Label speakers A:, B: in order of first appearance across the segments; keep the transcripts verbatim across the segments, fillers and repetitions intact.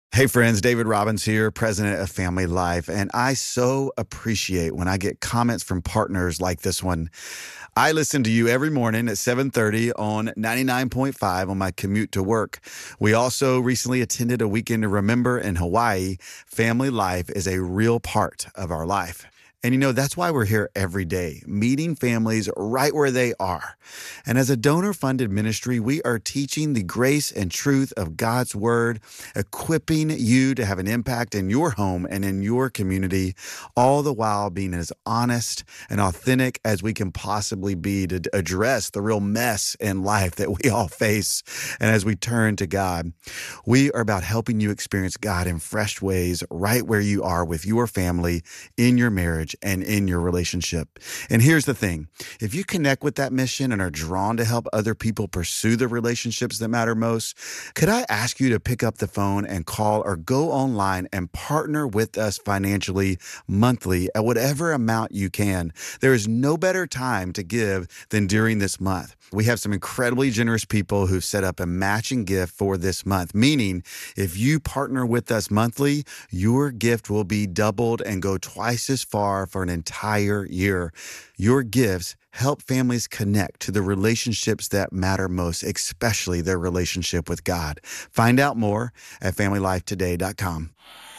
A: Hey friends, David Robbins here, president of Family Life, and I so appreciate when I get comments from partners like this one. I listen to you every morning at seven thirty on ninety-nine point five on my commute to work. We also recently attended a weekend to remember in Hawaii. Family Life is a real part of our life. And you know, that's why we're here every day, meeting families right where they are. And as a donor-funded ministry, we are teaching the grace and truth of God's word, equipping you to have an impact in your home and in your community, all the while being as honest and authentic as we can possibly be to address the real mess in life that we all face. And as we turn to God, we are about helping you experience God in fresh ways right where you are with your family, in your marriage, and in your relationship. And here's the thing. If you connect with that mission and are drawn to help other people pursue the relationships that matter most, could I ask you to pick up the phone and call or go online and partner with us financially monthly at whatever amount you can? There is no better time to give than during this month. We have some incredibly generous people who've set up a matching gift for this month, meaning if you partner with us monthly, your gift will be doubled and go twice as far for an entire year. Your gifts help families connect to the relationships that matter most, especially their relationship with God. Find out more at family life today dot com.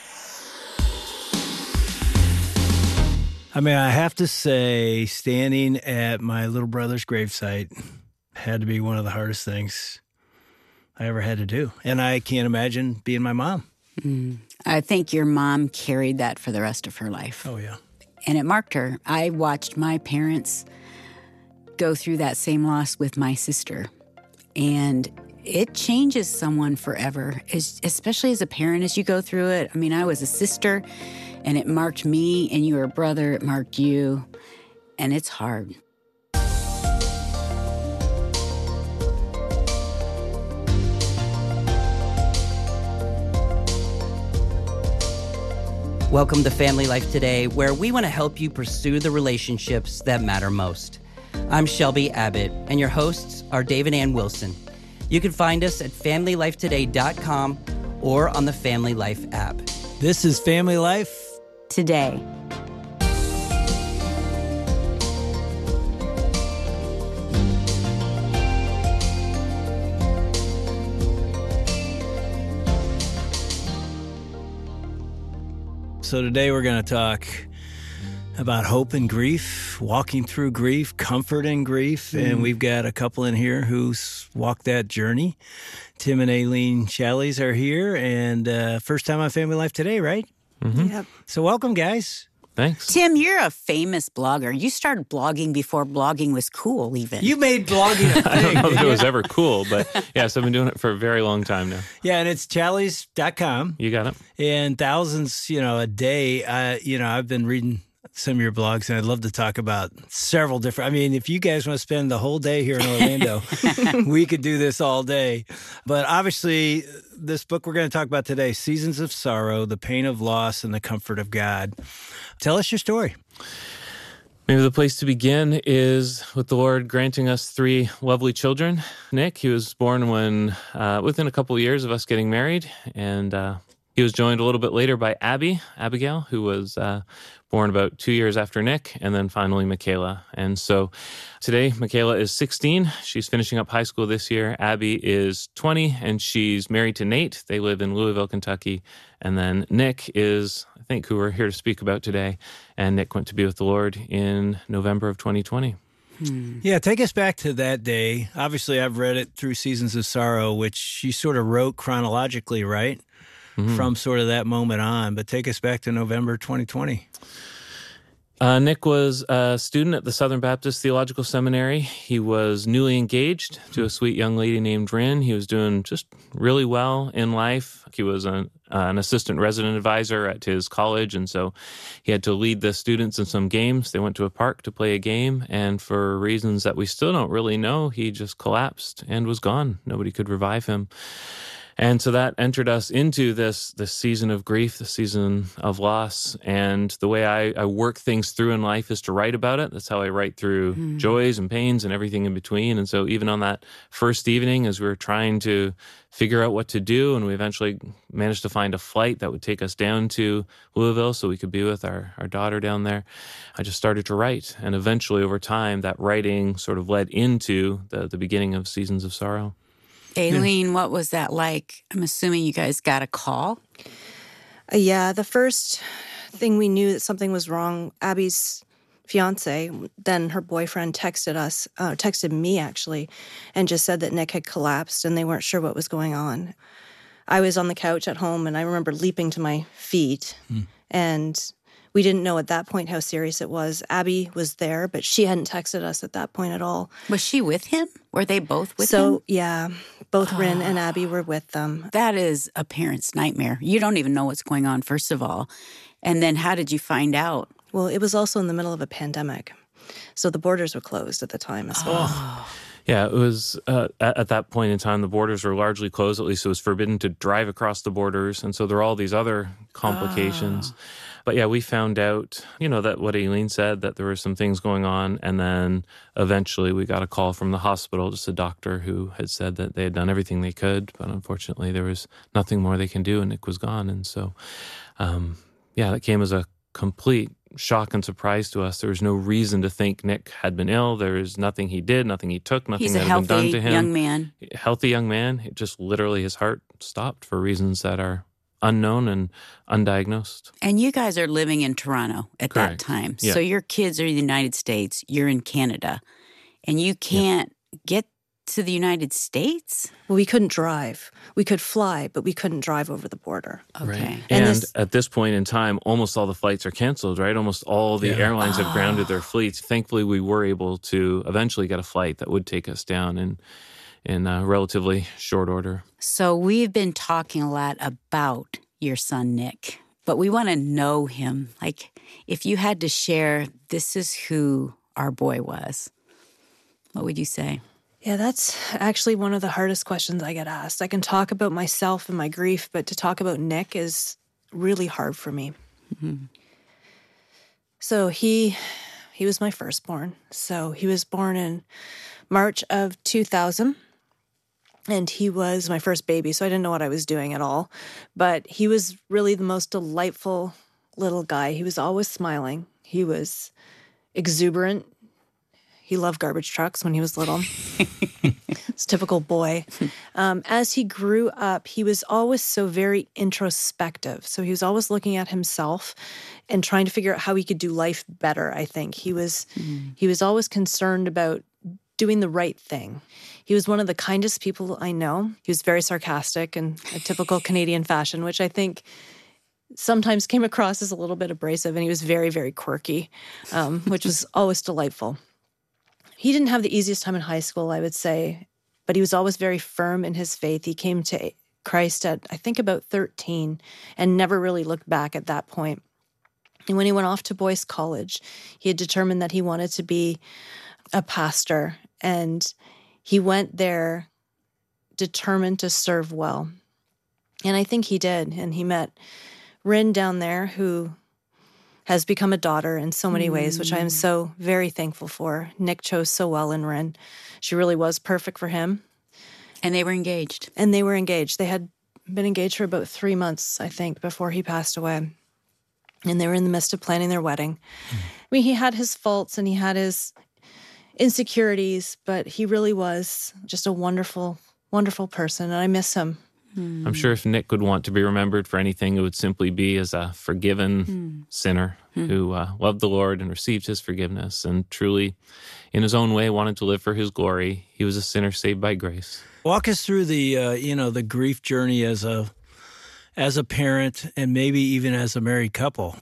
B: I mean, I have to say, standing at my little brother's gravesite had to be one of the hardest things I ever had to do. And I can't imagine being my mom.
C: Mm. I think your mom carried that for the rest of her life.
B: Oh, yeah.
C: And it marked her. I watched my parents go through that same loss with my sister. And it changes someone forever, especially as a parent as you go through it. I mean, I was a sister, and it marked me, and you were a brother, it marked you. And it's hard.
D: Welcome to Family Life Today, where we want to help you pursue the relationships that matter most. I'm Shelby Abbott, and your hosts are David Ann Wilson. You can find us at family life today dot com or on the Family Life app.
B: This is Family Life
C: Today.
B: So today we're going to talk about hope and grief, walking through grief, comfort in grief. Mm. And we've got a couple in here who's walked that journey. Tim and Aileen Challies are here, and uh, first time on Family Life Today, right?
E: Mm-hmm.
C: Yep.
B: So welcome, guys.
E: Thanks.
C: Tim, you're a famous blogger. You started blogging before blogging was cool, even.
B: You made blogging a thing.
E: I don't know if it was ever cool, but yes, I've been doing it for a very long time now.
B: Yeah, and it's challies dot com.
E: You got it.
B: And thousands, you know, a day. Uh, you know, I've been reading some of your blogs, and I'd love to talk about several different. I mean, if you guys want to spend the whole day here in Orlando, we could do this all day. But obviously, this book we're going to talk about today, Seasons of Sorrow, The Pain of Loss and the Comfort of God. Tell us your story.
E: Maybe the place to begin is with the Lord granting us three lovely children. Nick, he was born when uh, within a couple of years of us getting married, and uh, he was joined a little bit later by Abby, Abigail, who was uh, born about two years after Nick, and then finally Michaela. And so today, Michaela is sixteen. She's finishing up high school this year. Abby is twenty, and she's married to Nate. They live in Louisville, Kentucky. And then Nick is, I think, who we're here to speak about today. And Nick went to be with the Lord in November of twenty twenty.
B: Hmm. Yeah, take us back to that day. Obviously, I've read it through Seasons of Sorrow, which you sort of wrote chronologically, right? Mm-hmm. From sort of that moment on. But take us back to November twenty twenty.
E: Uh, Nick was a student at the Southern Baptist Theological Seminary. He was newly engaged to a sweet young lady named Rin. He was doing just really well in life. He was an, uh, an assistant resident advisor at his college, and so he had to lead the students in some games. They went to a park to play a game, and for reasons that we still don't really know, he just collapsed and was gone. Nobody could revive him. And so that entered us into this this season of grief, the season of loss. And the way I, I work things through in life is to write about it. That's how I write through mm. joys and pains and everything in between. And so even on that first evening, as we were trying to figure out what to do, and we eventually managed to find a flight that would take us down to Louisville so we could be with our, our daughter down there, I just started to write. And eventually, over time, that writing sort of led into the, the beginning of Seasons of Sorrow.
C: Aileen, yeah. What was that like? I'm assuming you guys got a call?
F: Uh, yeah, the first thing we knew that something was wrong, Abby's fiance, then her boyfriend, texted us, uh, texted me actually, and just said that Nick had collapsed and they weren't sure what was going on. I was on the couch at home and I remember leaping to my feet mm. and we didn't know at that point how serious it was. Abby was there, but she hadn't texted us at that point at all.
C: Was she with him? Were they both with
F: so,
C: him?
F: So, yeah, both oh. Rin and Abby were with them.
C: That is a parent's nightmare. You don't even know what's going on, first of all. And then how did you find out?
F: Well, it was also in the middle of a pandemic. So the borders were closed at the time as well.
C: Oh.
E: Yeah, it was uh, at, at that point in time, the borders were largely closed. At least it was forbidden to drive across the borders. And so there are all these other complications. Oh. But yeah, we found out, you know, that what Aileen said, that there were some things going on. And then eventually we got a call from the hospital, just a doctor who had said that they had done everything they could. But unfortunately, there was nothing more they can do and Nick was gone. And so, um, yeah, that came as a complete shock and surprise to us. There was no reason to think Nick had been ill. There was nothing he did, nothing he took, nothing
C: He's
E: that
C: had
E: been done to him.
C: He's a healthy young man.
E: Healthy young man. It just literally his heart stopped for reasons that are unknown and undiagnosed.
C: And you guys are living in Toronto at
E: Correct.
C: that time.
E: Yeah.
C: So your kids are in the United States. You're in Canada. And you can't yeah. get to the United States?
F: Well, we couldn't drive. We could fly, but we couldn't drive over the border.
C: Okay.
E: Right.
F: And,
E: and
F: this,
E: at this point in time, almost all the flights are canceled, right? Almost all the
B: yeah.
E: airlines
C: oh.
E: have grounded their fleets. Thankfully, we were able to eventually get a flight that would take us down in, in uh, relatively short order.
C: So we've been talking a lot about your son, Nick, but we want to know him. Like, if you had to share, this is who our boy was, what would you say?
F: Yeah, that's actually one of the hardest questions I get asked. I can talk about myself and my grief, but to talk about Nick is really hard for me. Mm-hmm. So he he was my firstborn. So he was born in March of two thousand, and he was my first baby, so I didn't know what I was doing at all. But he was really the most delightful little guy. He was always smiling. He was exuberant. He loved garbage trucks when he was little. It's a typical boy. Um, as he grew up, he was always so very introspective. So he was always looking at himself and trying to figure out how he could do life better, I think. He was mm-hmm. he was always concerned about doing the right thing. He was one of the kindest people I know. He was very sarcastic in a typical Canadian fashion, which I think sometimes came across as a little bit abrasive, and he was very, very quirky, um, which was always delightful. He didn't have the easiest time in high school, I would say, but he was always very firm in his faith. He came to Christ at, I think, about thirteen and never really looked back at that point. And when he went off to Boyce College, he had determined that he wanted to be a pastor, and he went there determined to serve well. And I think he did, and he met Rin down there, who has become a daughter in so many mm. ways, which I am so very thankful for. Nick chose so well in Rin. She really was perfect for him.
C: And they were engaged.
F: And they were engaged. They had been engaged for about three months, I think, before he passed away. And they were in the midst of planning their wedding. Mm. I mean, he had his faults and he had his insecurities, but he really was just a wonderful, wonderful person, and I miss him.
E: Mm. I'm sure if Nick would want to be remembered for anything, it would simply be as a forgiven mm. sinner mm. who uh, loved the Lord and received his forgiveness and truly, in his own way, wanted to live for his glory. He was a sinner saved by grace.
B: Walk us through the, uh, you know, the grief journey as a, as a parent and maybe even as a married couple.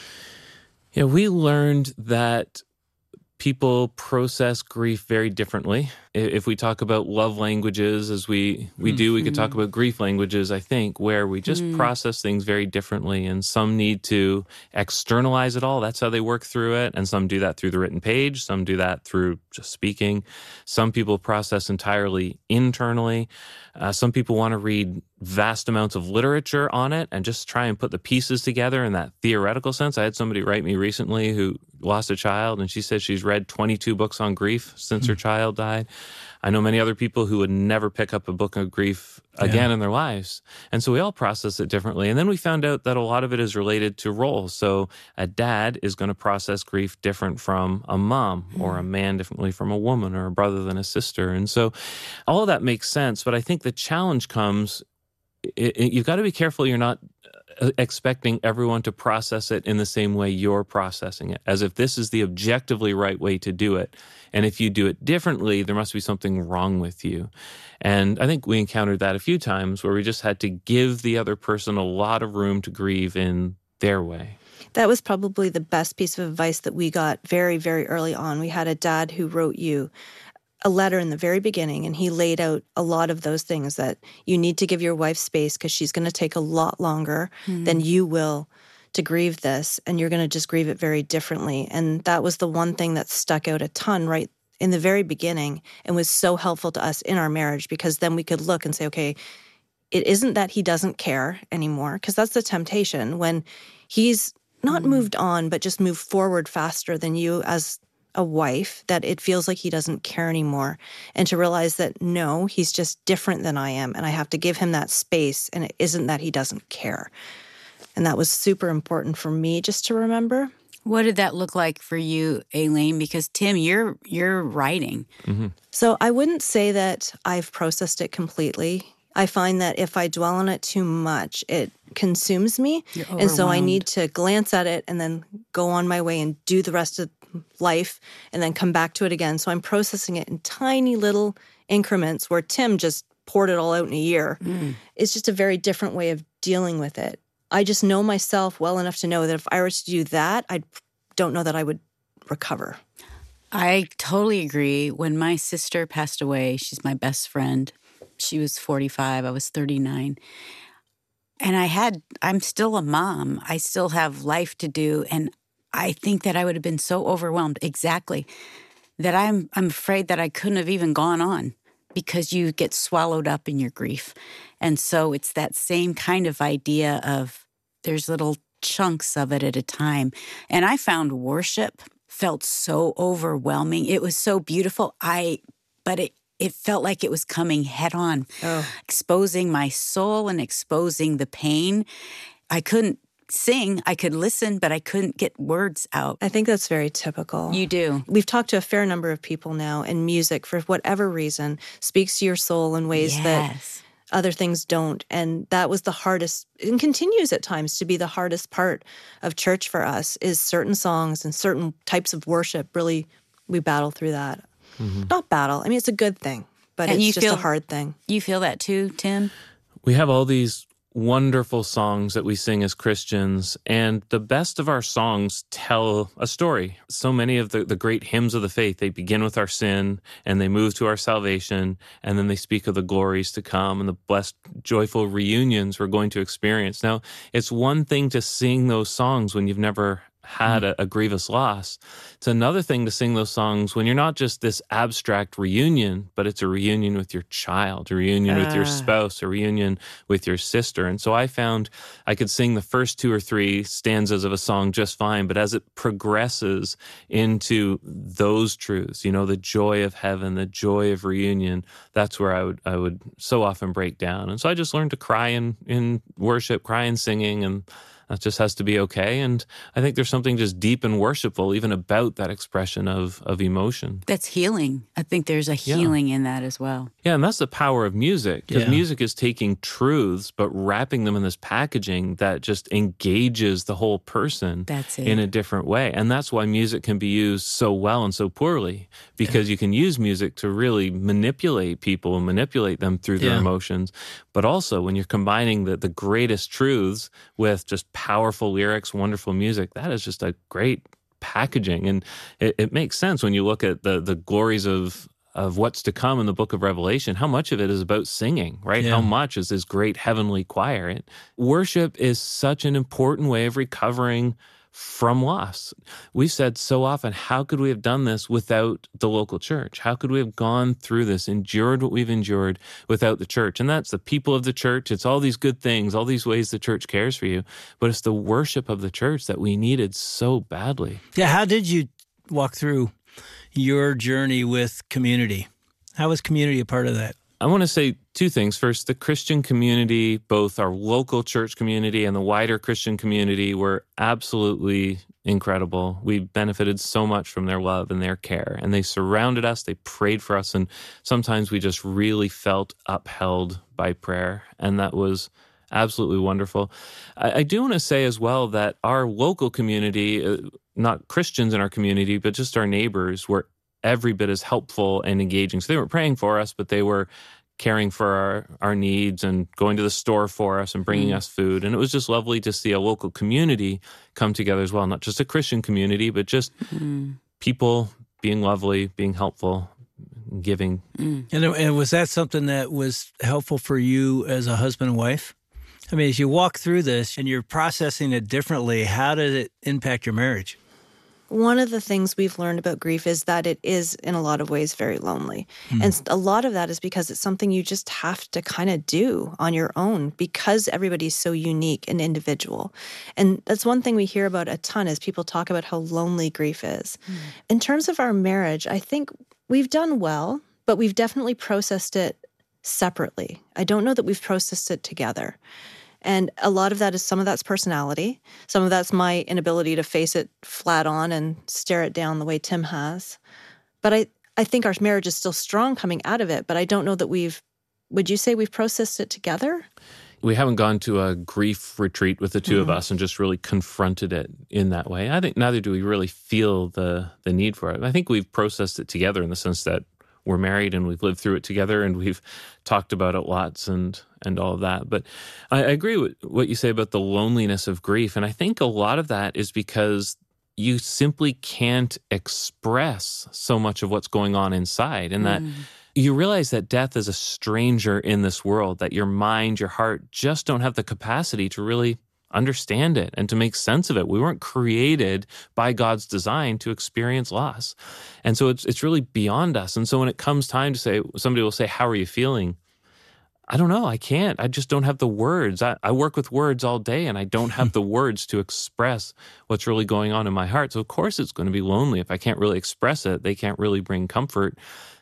E: Yeah, we learned that people process grief very differently. if we talk about love languages as we, we do, we could talk about grief languages, I think, where we just mm. process things very differently. And some need to externalize it all. That's how they work through it. And some do that through the written page. Some do that through just speaking. Some people process entirely internally. Uh, some people want to read vast amounts of literature on it and just try and put the pieces together in that theoretical sense. I had somebody write me recently who lost a child, and she said she's read twenty-two books on grief since mm. her child died. I know many other people who would never pick up a book of grief again yeah. in their lives. And so we all process it differently. And then we found out that a lot of it is related to roles. So a dad is going to process grief different from a mom, mm. or a man differently from a woman, or a brother than a sister. And so all of that makes sense. But I think the challenge comes, it, it, you've got to be careful you're not expecting everyone to process it in the same way you're processing it, as if this is the objectively right way to do it. And if you do it differently, there must be something wrong with you. And I think we encountered that a few times where we just had to give the other person a lot of room to grieve in their way.
F: That was probably the best piece of advice that we got very, very early on. We had a dad who wrote you a letter in the very beginning, and he laid out a lot of those things, that you need to give your wife space because she's going to take a lot longer mm. than you will to grieve this, and you're going to just grieve it very differently. And that was the one thing that stuck out a ton right in the very beginning and was so helpful to us in our marriage, because then we could look and say, okay, it isn't that he doesn't care anymore, because that's the temptation when he's not mm. moved on, but just moved forward faster than you as a wife, that it feels like he doesn't care anymore. And to realize that, no, he's just different than I am, and I have to give him that space, and it isn't that he doesn't care. And that was super important for me just to remember.
C: What did that look like for you, Elaine? Because Tim, you're you're writing. Mm-hmm.
F: So I wouldn't say that I've processed it completely. I find that if I dwell on it too much, it consumes me. And so I need to glance at it and then go on my way and do the rest of life and then come back to it again. So I'm processing it in tiny little increments where Tim just poured it all out in a year. Mm. It's just a very different way of dealing with it. I just know myself well enough to know that if I were to do that, I don't know that I would recover.
C: I totally agree. When my sister passed away, she's my best friend. She was forty-five. I was thirty-nine. And I had, I'm still a mom. I still have life to do. And I think that I would have been so overwhelmed, exactly, that I'm I'm afraid that I couldn't have even gone on, because you get swallowed up in your grief. And so it's that same kind of idea of there's little chunks of it at a time. And I found worship felt so overwhelming. It was so beautiful. I, but it, it felt like it was coming head on, oh. exposing my soul and exposing the pain. I couldn't sing. I could listen, but I couldn't get words out.
F: I think that's very typical.
C: You do.
F: We've talked to a fair number of people now, and music, for whatever reason, speaks to your soul in ways yes. that other things don't. And that was the hardest, and continues at times to be the hardest part of church for us, is certain songs and certain types of worship. Really, we battle through that. Mm-hmm. Not battle. I mean, it's a good thing, but and it's just feel, a hard thing.
C: You feel that too, Tim?
E: We have all these wonderful songs that we sing as Christians, and the best of our songs tell a story. So many of the, the great hymns of the faith, they begin with our sin, and they move to our salvation, and then they speak of the glories to come and the blessed, joyful reunions we're going to experience. Now, it's one thing to sing those songs when you've never had a, a grievous loss. It's another thing to sing those songs when you're not just this abstract reunion, but it's a reunion with your child, a reunion uh. with your spouse, a reunion with your sister. And so I found I could sing the first two or three stanzas of a song just fine, but as it progresses into those truths, you know, the joy of heaven, the joy of reunion, that's where I would I would so often break down. And so I just learned to cry in, in worship, cry in singing, and that just has to be okay. And I think there's something just deep and worshipful even about that expression of of emotion.
C: That's healing. I think there's a healing yeah. in that as well.
E: Yeah, and that's the power of music, because yeah. music is taking truths but wrapping them in this packaging that just engages the whole person
C: that's it.
E: in a different way. And that's why music can be used so well and so poorly, because yeah. you can use music to really manipulate people and manipulate them through their yeah. emotions. But also when you're combining the, the greatest truths with just powerful lyrics, wonderful music, that is just a great packaging. And it, it makes sense when you look at the the glories of of what's to come in the book of Revelation, how much of it is about singing, right?
B: Yeah.
E: How much is this great heavenly choir? It, worship is such an important way of recovering from loss. We've said so often, how could we have done this without the local church? How could we have gone through this, endured what we've endured without the church? And that's the people of the church. It's all these good things, all these ways the church cares for you, but it's the worship of the church that we needed so badly.
B: Yeah, how did you walk through your journey with community? How was community a part of that?
E: I want to say two things. First, the Christian community, both our local church community and the wider Christian community, were absolutely incredible. We benefited so much from their love and their care, and they surrounded us, they prayed for us, and sometimes we just really felt upheld by prayer, and that was absolutely wonderful. I, I do want to say as well that our local community, uh, not Christians in our community, but just our neighbors, were every bit as helpful and engaging. So they weren't praying for us, but they were caring for our, our needs and going to the store for us and bringing mm. us food. And it was just lovely to see a local community come together as well, not just a Christian community, but just mm. people being lovely, being helpful, giving.
B: Mm. And, and was that something that was helpful for you as a husband and wife? I mean, as you walk through this and you're processing it differently, how did it impact your marriage?
F: One of the things we've learned about grief is that it is, in a lot of ways, very lonely. Mm. And a lot of that is because it's something you just have to kind of do on your own because everybody's so unique and individual. And that's one thing we hear about a ton is people talk about how lonely grief is. Mm. In terms of our marriage, I think we've done well, but we've definitely processed it separately. I don't know that we've processed it together. And a lot of that is, some of that's personality. Some of that's my inability to face it flat on and stare it down the way Tim has. But I, I think our marriage is still strong coming out of it. But I don't know that we've, would you say we've processed it together?
E: We haven't gone to a grief retreat with the two mm-hmm. of us and just really confronted it in that way. I think neither do we really feel the the need for it. I think we've processed it together in the sense that we're married and we've lived through it together and we've talked about it lots and and all of that. But I, I agree with what you say about the loneliness of grief. And I think a lot of that is because you simply can't express so much of what's going on inside, and that mm. you realize that death is a stranger in this world, that your mind, your heart just don't have the capacity to really understand it and to make sense of it. We weren't created by God's design to experience loss. And so it's it's really beyond us. And so when it comes time to say, somebody will say, how are you feeling? I don't know. I can't. I just don't have the words. I, I work with words all day and I don't have the words to express what's really going on in my heart. So of course it's going to be lonely. If I can't really express it, they can't really bring comfort.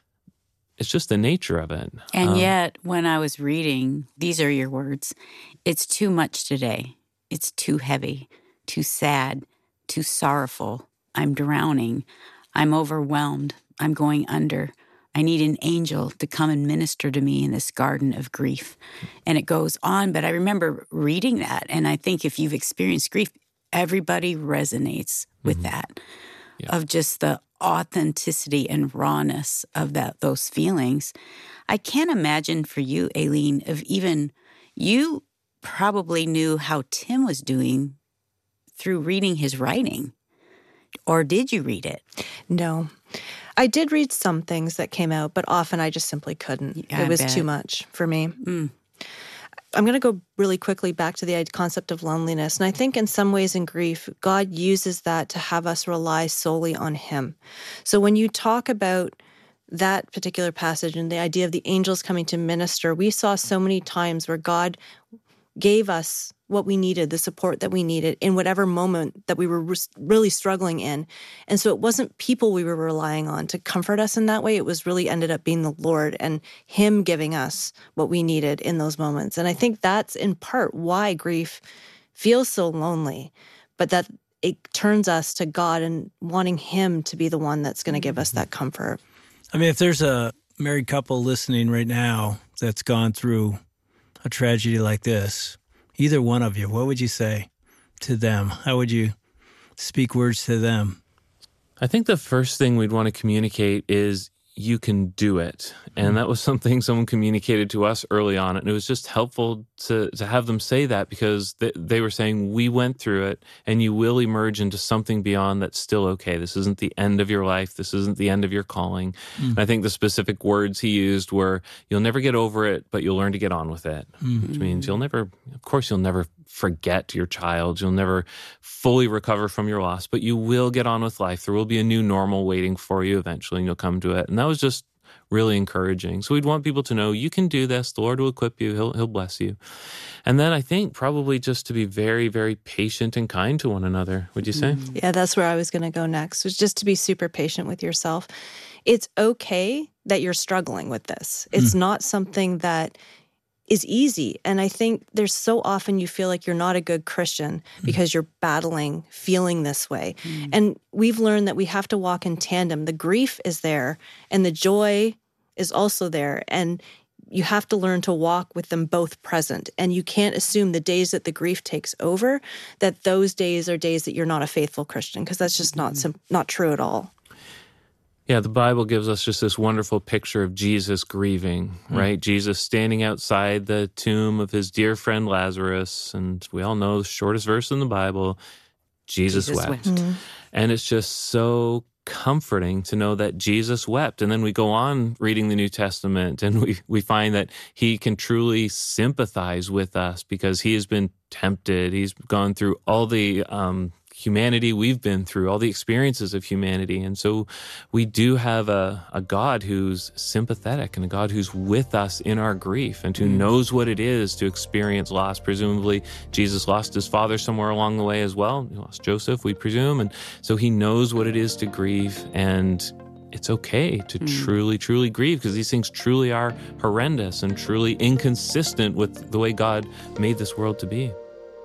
E: It's just the nature of it.
C: And um, yet, when I was reading, these are your words, it's too much today. It's too heavy, too sad, too sorrowful. I'm drowning. I'm overwhelmed. I'm going under. I need an angel to come and minister to me in this garden of grief. And it goes on, but I remember reading that, and I think if you've experienced grief, everybody resonates with mm-hmm. that, yeah. of just the authenticity and rawness of that those feelings. I can't imagine for you, Aileen, of even you probably knew how Tim was doing through reading his writing. Or did you read it?
F: No. I did read some things that came out, but often I just simply couldn't.
C: I
F: it was
C: bet.
F: too much for me.
C: Mm.
F: I'm going to go really quickly back to the concept of loneliness. And I think in some ways in grief, God uses that to have us rely solely on Him. So when you talk about that particular passage and the idea of the angels coming to minister, we saw so many times where God gave us what we needed, the support that we needed in whatever moment that we were re- really struggling in. And so it wasn't people we were relying on to comfort us in that way. It was really ended up being the Lord and Him giving us what we needed in those moments. And I think that's in part why grief feels so lonely, but that it turns us to God and wanting Him to be the one that's going to give us that comfort.
B: I mean, if there's a married couple listening right now that's gone through a tragedy like this, either one of you, what would you say to them? How would you speak words to them?
E: I think the first thing we'd want to communicate is you can do it. And that was something someone communicated to us early on. And it was just helpful to, to have them say that, because they, they were saying, we went through it and you will emerge into something beyond that's still okay. This isn't the end of your life. This isn't the end of your calling. Mm. And I think the specific words he used were, you'll never get over it, but you'll learn to get on with it, mm. which means you'll never, of course, you'll never forget your child. You'll never fully recover from your loss, but you will get on with life. There will be a new normal waiting for you eventually, and you'll come to it. And that was just really encouraging. So we'd want people to know, you can do this. The Lord will equip you. He'll, he'll bless you. And then I think probably just to be very, very patient and kind to one another. Would you say?
F: Yeah, that's where I was going to go next, was just to be super patient with yourself. It's okay that you're struggling with this. It's mm. not something that is easy. And I think there's so often you feel like you're not a good Christian because you're battling, feeling this way. Mm. And we've learned that we have to walk in tandem. The grief is there and the joy is also there. And you have to learn to walk with them both present. And you can't assume the days that the grief takes over, that those days are days that you're not a faithful Christian, because that's just not sim- not true at all.
E: Yeah, the Bible gives us just this wonderful picture of Jesus grieving, right? Mm. Jesus standing outside the tomb of his dear friend Lazarus, and we all know the shortest verse in the Bible, Jesus, Jesus wept. wept. Mm. And it's just so comforting to know that Jesus wept. And then we go on reading the New Testament, and we, we find that he can truly sympathize with us because he has been tempted. He's gone through all the um humanity we've been through, all the experiences of humanity. And so we do have a, a God who's sympathetic and a God who's with us in our grief and who mm. knows what it is to experience loss. Presumably, Jesus lost his father somewhere along the way as well. He lost Joseph, we presume. And so he knows what it is to grieve, and it's okay to mm. truly, truly grieve, because these things truly are horrendous and truly inconsistent with the way God made this world to be.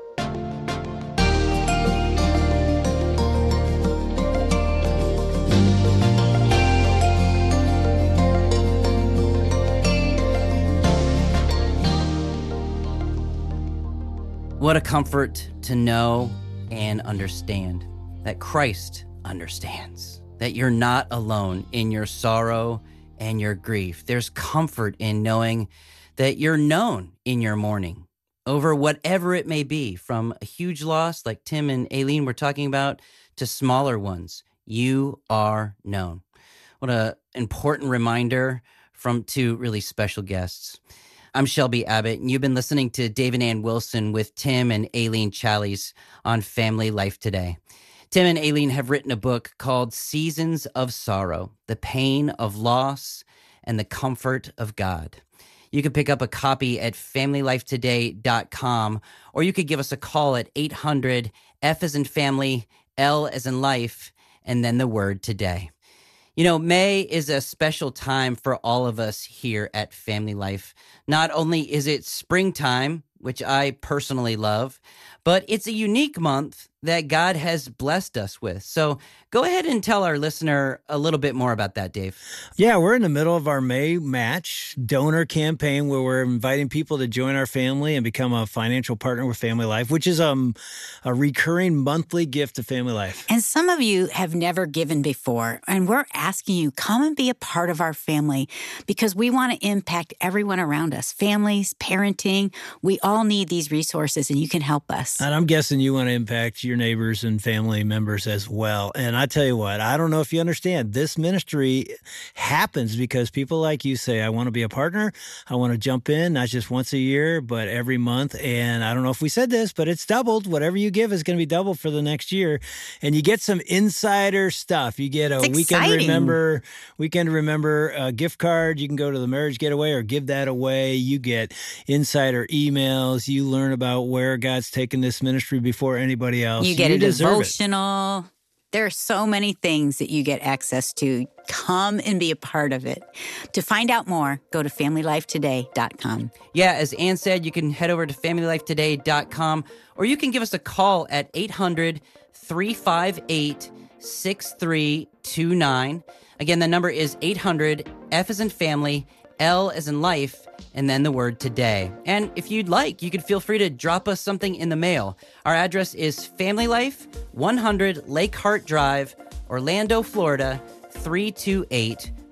D: What a comfort to know and understand that Christ understands, that you're not alone in your sorrow and your grief. There's comfort in knowing that you're known in your mourning over whatever it may be, from a huge loss like Tim and Aileen were talking about to smaller ones. You are known. What an important reminder from two really special guests. I'm Shelby Abbott, and you've been listening to Dave and Ann Wilson with Tim and Aileen Challies on Family Life Today. Tim and Aileen have written a book called Seasons of Sorrow, The Pain of Loss and the Comfort of God. You can pick up a copy at family life today dot com, or you could give us a call at eight hundred F as in family, L as in life, and then the word today. You know, May is a special time for all of us here at Family Life. Not only is it springtime, which I personally love, but it's a unique month that God has blessed us with. So go ahead and tell our listener a little bit more about that, Dave.
B: Yeah, we're in the middle of our May Match donor campaign, where we're inviting people to join our family and become a financial partner with Family Life, which is um, a recurring monthly gift to Family Life.
C: And some of you have never given before, and we're asking you, come and be a part of our family, because we want to impact everyone around us, families, parenting. We all need these resources, and you can help us.
B: And I'm guessing you want to impact your neighbors and family members as well. And I tell you what, I don't know if you understand, this ministry happens because people like you say, I want to be a partner. I want to jump in, not just once a year, but every month. And I don't know if we said this, but it's doubled. Whatever you give is going to be doubled for the next year. And you get some insider stuff. You get a
C: it's
B: weekend
C: exciting.
B: remember, weekend remember uh, gift card. You can go to the marriage getaway or give that away. You get insider emails. You learn about where God's taken this ministry before anybody else.
C: You get
B: you
C: a devotional.
B: It.
C: There are so many things that you get access to. Come and be a part of it. To find out more, go to family life today dot com.
D: Yeah, as Ann said, you can head over to family life today dot com, or you can give us a call at eight hundred, three five eight, six three two nine. Again, the number is eight hundred, F as in family, L as in life, and then the word today. And if you'd like, you could feel free to drop us something in the mail. Our address is Family Life, one hundred Lake Hart Drive, Orlando, Florida, three two eight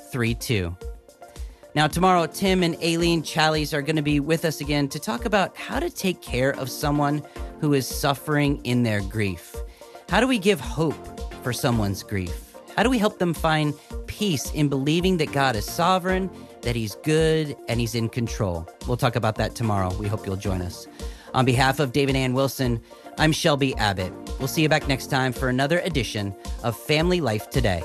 D: three two. Now, tomorrow, Tim and Aileen Challies are going to be with us again to talk about how to take care of someone who is suffering in their grief. How do we give hope for someone's grief? How do we help them find peace in believing that God is sovereign, that he's good, and he's in control? We'll talk about that tomorrow. We hope you'll join us. On behalf of Dave and Ann Wilson, I'm Shelby Abbott. We'll see you back next time for another edition of Family Life Today.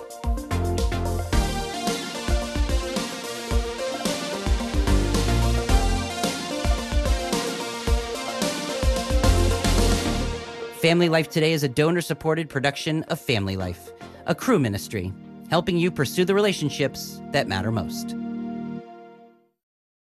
D: Family Life Today is a donor-supported production of Family Life, a Cru ministry, helping you pursue the relationships that matter most.